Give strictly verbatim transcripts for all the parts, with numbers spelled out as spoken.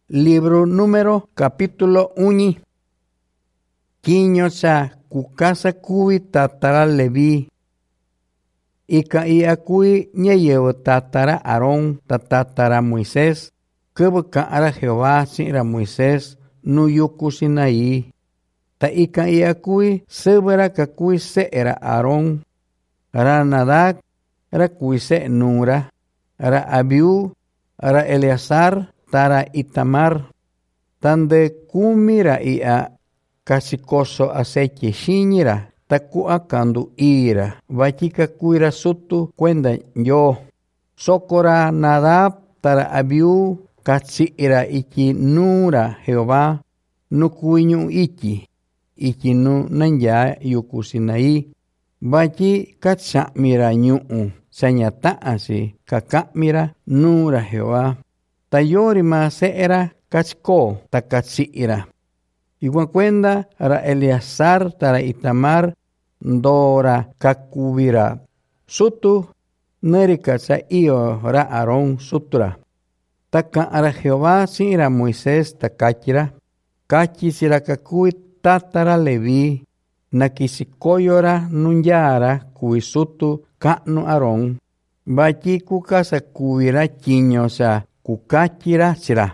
Libro número capítulo uno. Quiño sa kukasa kui tatara Levi. Ika ia kui nyeyewa tatara Aarón tatara Moisés. Kebekaara Jehová sira Moisés nuyuku Sinaí. Ta ika ia kui sebera ka kui seera Aarón. Ra Nadab, ra kui se Nura. Ra Abiú, ra Eleazar, tara Itamar. Tande kumira ia kasikoso aseke shinyira. Taku akandu ira. Vachika kuira sutu kwenda yo. Sokora Nadab tara Abiú katsira iki Nura Jehová. Nukuinyu iki. Iki nu nanya yuku Sinaí. Vachi katsamira nyuu. Sanyataasi kakamira Nura Jehová. Tayorima seera kachko takatsira. Igual kwenda ra Eleazar tara Itamar ndora kakubira. Sutu nerika sa iyo ra Aarón sutura. Taka ara Jehová sira Moisés takachira. Kachi sira kakui tatara Levi. Nakisikoyora nunyara kui sutu kanu Aarón. Bachi kukasa kuira kinyo sa kukachira sira.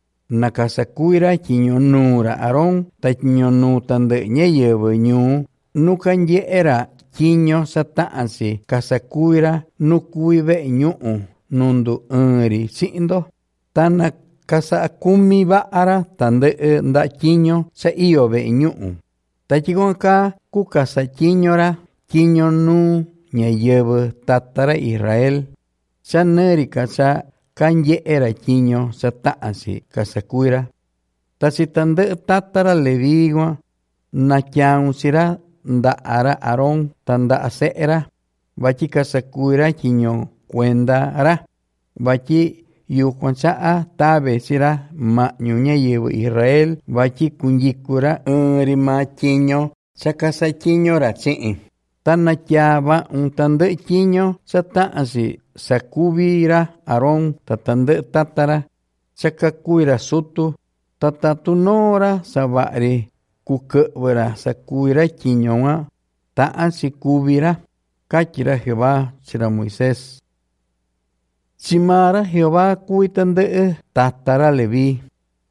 Nakasakuira kinyo nura Aarón ta kinyo nu tande nyeyewe nyu. Nukanye era kinyo sa taansi kasakuira nukuive nyuu nundu eri sindo. Tana kasa kumi baara tande nda kinyo sa iyobe nyuu. Tachigonka kukasa kinyora kinyo nu nyeyewe tatara Israel. Sa nerika sa kanye era kinyo sa taansi kasakuira. Tasitande tatara Leviwa na kyaun sira nda ara Aarón tanda aseera. Bachi kasakuira kinyo kwenda ara. Bachi yukwansaa tabe sira ma nyunyeyewe Israel. Bachi kunyikura erima kinyo sa kasa kinyo ratsi. Tana kyaba un tande kinyo sa taansi sa kubira Aarón tatande tatara. Sa kakuira sutu tatatunora sa bari kukewera sa kuira kinyo nga taansi kubira. Kachira Jehová sira Moisés. Simara Jehová kuitande tatara Levi.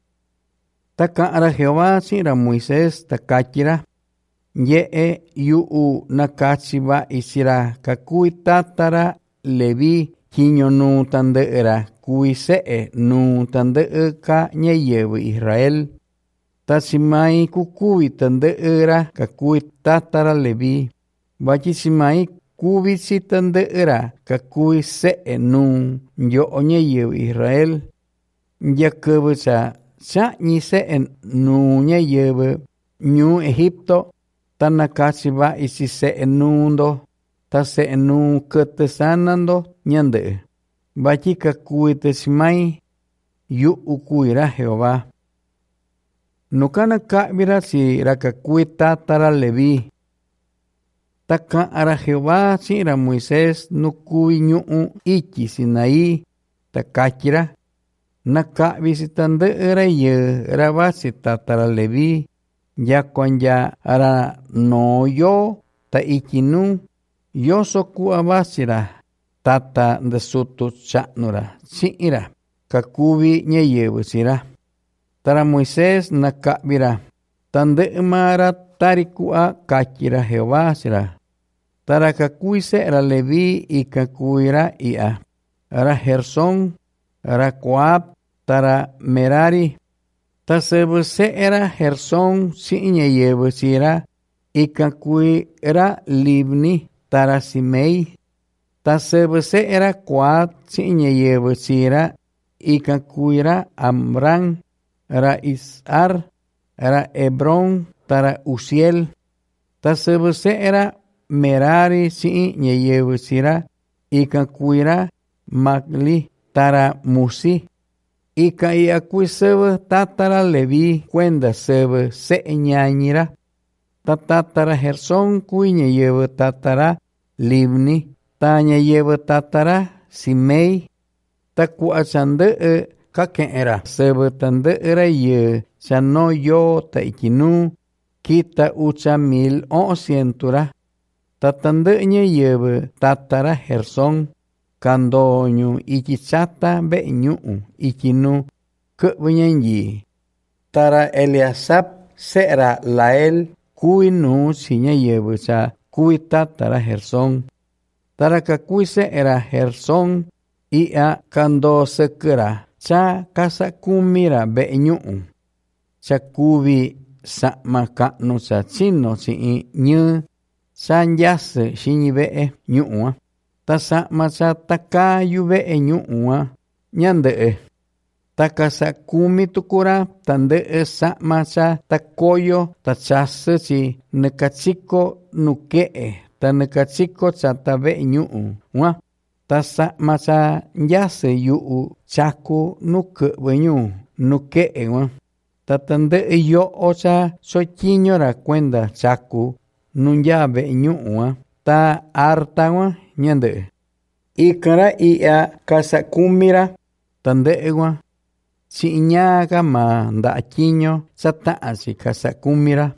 Takaara Jehová sira Moisés takachira. Yee yuu nakachiba isira kakui tatara Levi kinyo nu tande era kui see nu tande ka nyeyewe Israel. Tasimai kukui tande era kakui tatara Levi. Bachi simai kubi si tande era kakui see nu nyo nyeyewe Israel. Yakebe sa sa nyi see nu nyeyewe nyu Egipto. Tanakasiba isi se enundo, ta se enu ketesanando nyande. Bachi kakui tesimai, yu ukuira Jehová. Nukana kabira si rakakui tatara Levi. Taka ara Jehová si ra Moisés nukui nyuu iki Sinaí, takachira. Nakabi si tande era ye rabasi tatara Levi. Ya kwanja ara no yo ta ikinu yo soku abasira tata ndesutu chanura siira kakubi nyeyewe sira. Tara Moisés nakabira tande mara tarikua kachira Jehová sira. Tara kakuise era Levi y kakuira ia. Ara Gersón, ara Coab, tara Merari. Tasebe se era Gersón si nyeyewe sira. Ikakui era Libni tara Simei. Tasebe se era Coab si nyeyewe sira. Ikakui era Amram. Era Isar. Era Hebrón tara Uziel. Tasebe se era Merari si nyeyewe sira. Ikakui era Magli tara Musi. Ika ia kui sebe tatara Levi kwenda sebe se nyanyira. Tatara Gersón kui nyeyewe tatara Libni. Ta nyeyewe tatara Simei. Ta kuachande kakera sebetandera ye sano yo ta ikinu kita uca mil o sientura tatandenya yebe tatara Gersón kandonyu ikicata be nyu ikinu ke benyanyi tara Eliasap seera Lael kuinu sinya yebe sa kui tatara Gersón tara kakui seera Gersón ia kando sekera ca kasa kumira be nyu ca kubi sa makanu sa chino si nye sanjase shinyi be nyu ta sa masa takayu be nyu nyande ta kasa kumi tukura tande sa masa takoyo ta chase si nekachiko nuke ta nekachiko chata be nyu wa tasa masa yase yu chaku nuke benyu nuke ewa tatande yo ocha sochiñora cuenda chaku nunya benyu wa ta arta wa nyande ikara ia kasa kumira tande ewa chiñaga ma nda chiño sata asi kasa kumira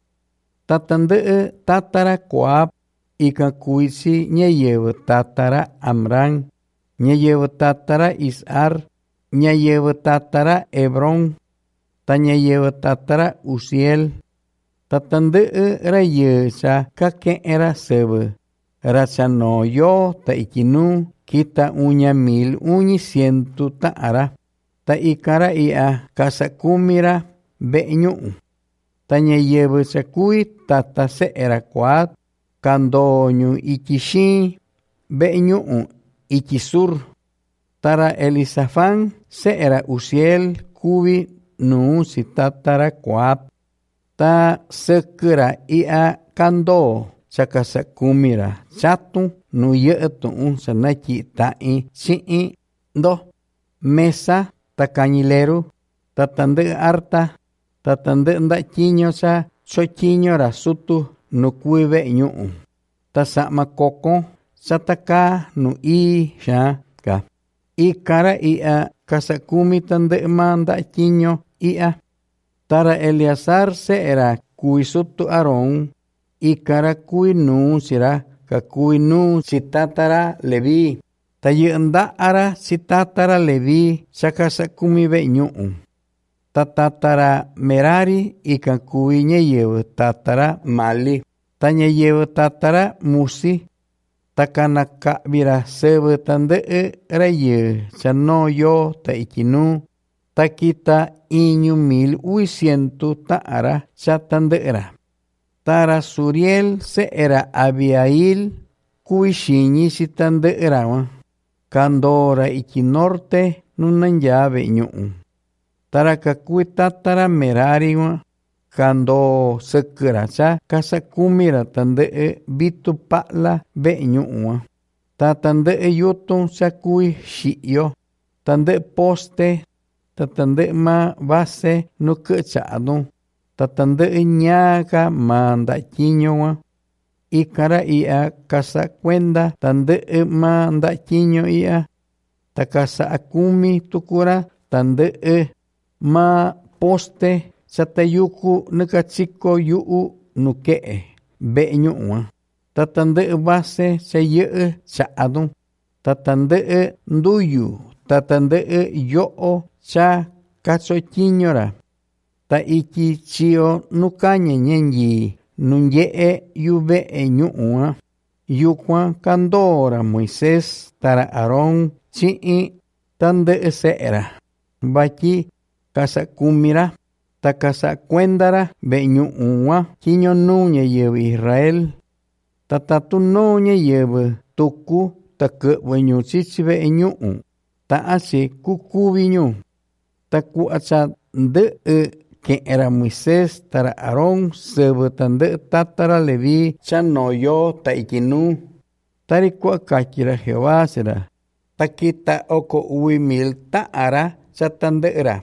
tatande tatara koap ika kuisi nyeyewe tatara Amram, nyeyewe tatara Isar, nyeyewe tatara Hebron, ta nyeyewe tatara Uziel, tatande raye sa kake era sebe, rasa no yo ta ikinu kita unya mil unyi sientu ta ara, ta ikara ia kasa kumira be'nyu, ta nyeyewe sa kui tata se era kuat, kandonyu ikishi be'nyu ikisur tara Elisafán seera Uziel kubi nu si tatara kuap ta sekera ia kando sakasa kumira chatu nu yetu sanaki ta'i chi'i do mesa takanileru tatande arta tatande nda chiño sa chochiño rasutu no kuive nyu tasa makoko sataka nu i sha ka ikara ia kasakumi tande manda chiño ia tara Eleazar seera kuisutu Aarón ikara kuinu sira ka kuinu sitatara Levi tayenda ara sitatara Levi sakasakumi ve nyu tatatara Merari ika kuinya yewe tatara Mali tanya yewe tatara Musi takanaka bira sebe tande raye chano yo ta ikinu takita inyu mil uisientu taara chatande era tara Suriel se era Abiail kuishinyi sitande era kandora ikinorte nunanyave nyu tara kakui tatara Merari wa kando sekeracha kasa kumira tande bitu pala be nyu wa ta tande yutun sakui shiyo tande poste ta tande ma base no kechadu ta tande nyaga manda chiño wa ikara ia kasa kwenda tande manda chiño ia ta kasa akumi tukura tande ma poste satayuku nekachiko yu nuke be nyu tatande base seye chaadu tatande nduyu tatande yo cha kacho chiñora ta iki chio nukanye nyenyi nunye yube nyu yukwa kandora Moisés tara Aarón chi tande seera baki kasa kumira ta kasa kwendara be nyu uwa kinyo nunya yewe Israel tatatu nunya yewe tuku take wenyu chichibe nyu ta asi kukubi nyu ta ku acha de que era Moisés tara Aarón sebe tande tatara Levi chano yo ta ikinu tari ku akakira Jehová sera takita oko uwi mil taara chatande era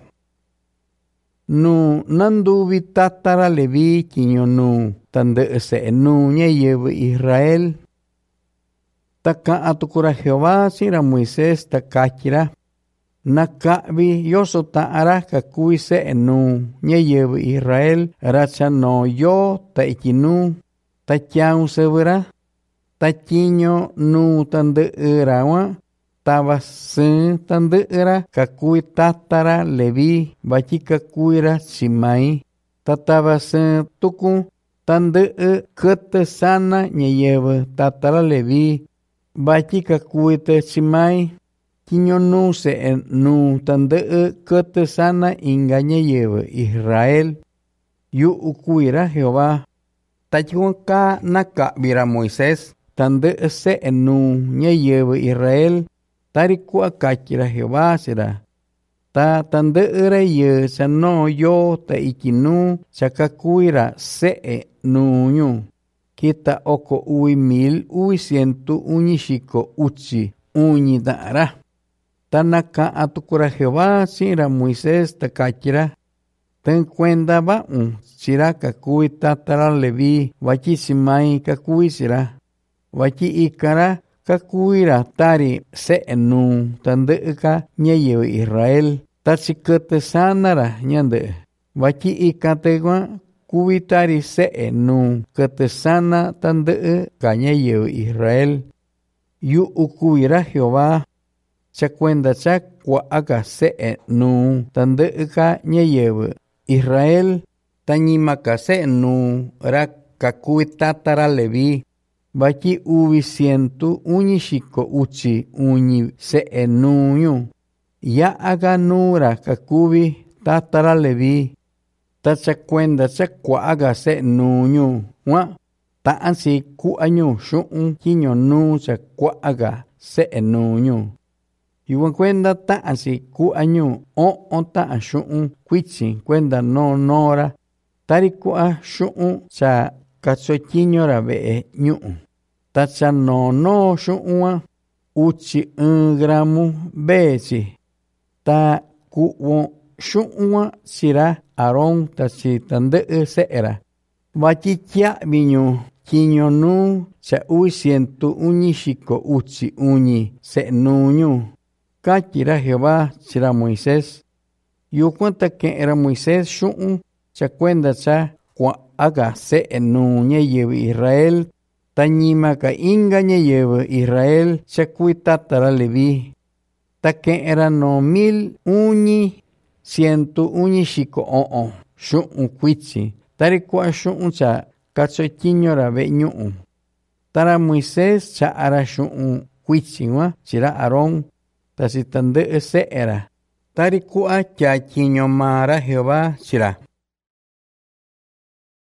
nu nandubi tatara Levi kinyo nu tande se nu nye yewe Israel taka atukura Jehová sira Moisés takakira naka'vi yoso ta'ara kakui se'e nu ñayɨvɨ Israel rachano yo ta ikinu ta tyaun sɨvɨra ta tyiño nu tandɨ'ɨra kuan tava sɨɨn tandɨ'ɨra kakui tatara Leví vatyi kakuira tsimai ta tava sɨɨn tuku tandɨ'ɨ kɨtɨ sana ñayɨvɨ tatara Leví vatyi kakuitɨ tsimai tyiño nu se'e nu tandɨ'ɨ kɨtɨ sana inga ñayɨvɨ Israel yu'u kuira Jehová. Ta tyikuan kaa naka'vira Moisés tandɨ'ɨ se'e nu ñayɨvɨ Israel tari ku'a katyira Jehová chi‑ra. Ta tandɨ'ɨ rayɨɨ cha noo yoo ta ityi nuu cha kakuira se'e nuuñu kita oko uvi mil uvi cientu uñi xiko uchi uñi ta'an‑ra. Ta naka'an tukura Jehová chi'in‑ra Moisés ta katyira: tɨɨn kuenda va'un chi‑ra kakuvi tatara Leví vatyi tsimai kakuvi chi‑ra vatyi ikan‑ra kakuvi‑ra tari se'e nuu tandɨ'ɨ‑ka ñayɨvɨ Israel ta chikɨtɨ sana‑ra ñandɨ'ɨ vatyi ikan‑tɨ kuan kuvi tari se'e nuu kɨtɨ sana tandɨ'ɨ‑ka ñayɨvɨ Israel. Yu'u kuvi‑ra Jehová cha kuenda cha kua'a‑ka se'e nuu tandɨ'ɨ‑ka ñayɨvɨ Israel ta ñima‑ka se'e nuu ra kakuvi tatara Leví vatyi uvi cientu uñi xiko uchi uñi se'e nuuñu ya'a‑ka nuu‑ra kakuvi tatara Leví. Ta cha kuenda cha kua'a‑ka se'e nuuñu kuan ta'an‑chi ku'a‑ñu xu'un tyiño nuu cha kua'a‑ka se'e nuuñu. Yukuan kuenda ta'an‑chi ku'a‑ñu o'on ta'an xu'un kuichin kuenda noo noo‑ra tari ku'a xu'un cha kachotyiño‑ra ve'e ñu'un. Ta cha noo noo xu'un kuan uchi ɨɨn gramu vee‑chi. Ta ku'von xu'un kuan chi‑ra Aarón ta chi tandɨ'ɨ se'e‑ra vatyi tya'vi‑ñu tyiño nuu cha uvi cientu uñi xiko uchi uñi se'e nuuñu, katyi‑ra Jehová chi‑ra Moisés. Yukuan ta ke'en‑ra Moisés xu'un cha kuenda cha kua'a‑ka se'e nuu ñayɨvɨ Israel ta ñima‑ka inga ñayɨvɨ Israel cha kuvi tatara Leví. Ta ke'en‑ra noo mil uñi cientu uñi xiko o'on xu'un kuichin tari ku'a xu'un cha kachotyiño‑ra ve'e ñu'un. Ta ra Moisés cha'a‑ra xu'un kuichin kuan chi‑ra Aarón ta chi tandɨ'ɨ se'e‑ra tari ku'a tyatyiño maa ra Jehová chi‑ra.